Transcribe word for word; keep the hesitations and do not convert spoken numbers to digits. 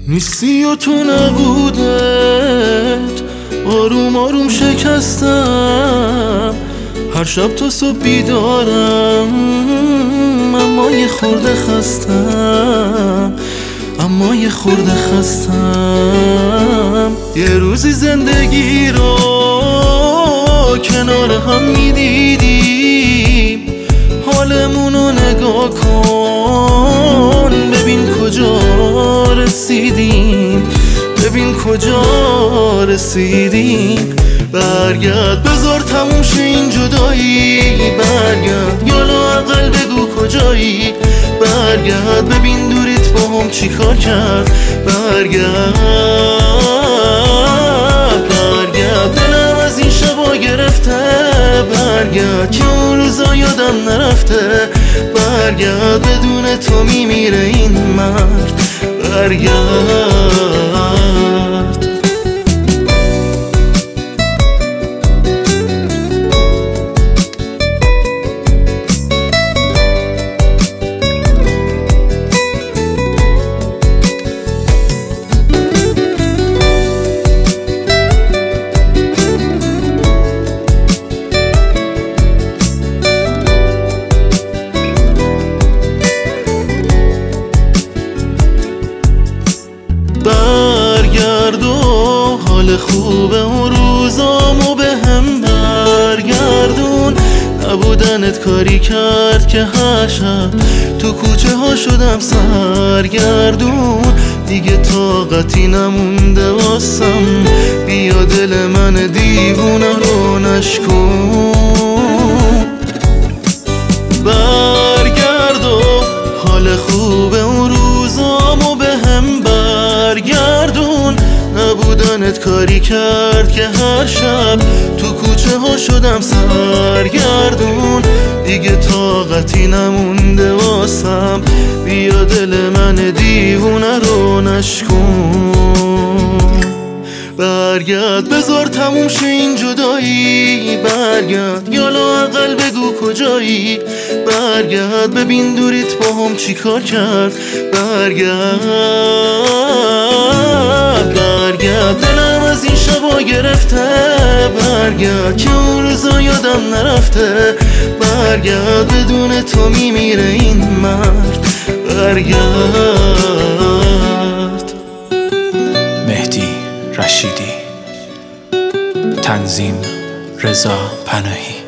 نیستی و تو نبودت آروم آروم شکستم. هر شب تا صبح بیدارم اما یه خورده خستم، اما یه خورده خستم. یه روزی زندگی رو کنار هم میدیدیم، حالمونو نگاه کن ببین کجا رسیدیم، ببین کجا رسیدیم. برگرد بذار تموم شه این جدایی، برگرد یا لااقل بگو کجایی. برگرد ببین دوریت با هم چی کار کرد. برگرد برگرد دلم از این شبا گرفته. برگرد که اون روزا یادم نرفته. برگرد بدون تو میمیره این مرد. برگرد. برگرد و حال خوبه اون روزامو به هم برگردون. نبودنت کاری کرد که هر شب تو کوچه ها شدم سرگردون. دیگه طاقتی نمونده واسم، بیا دل من دیوونه رو نشکن. برگرد و حال خوبه اون روزامو به هم برگردون. نبودنت کاری کرد که هر شب تو کوچه ها شدم سرگردون. دیگه طاقتی نمونده واسم، بیا دل من دیوونه رو نشکن. برگرد بذار تموم شه این جدایی، برگرد یا لااقل بگو کجایی. برگرد ببین دوریت با هم چی کار کرد. برگرد برگرد دلم از این شبا گرفته. برگرد که اون روزا یادم نرفته. برگرد بدون تو میمیره این مرد. برگرد. مهدی رشیدی، تنظیم رضا پناهی.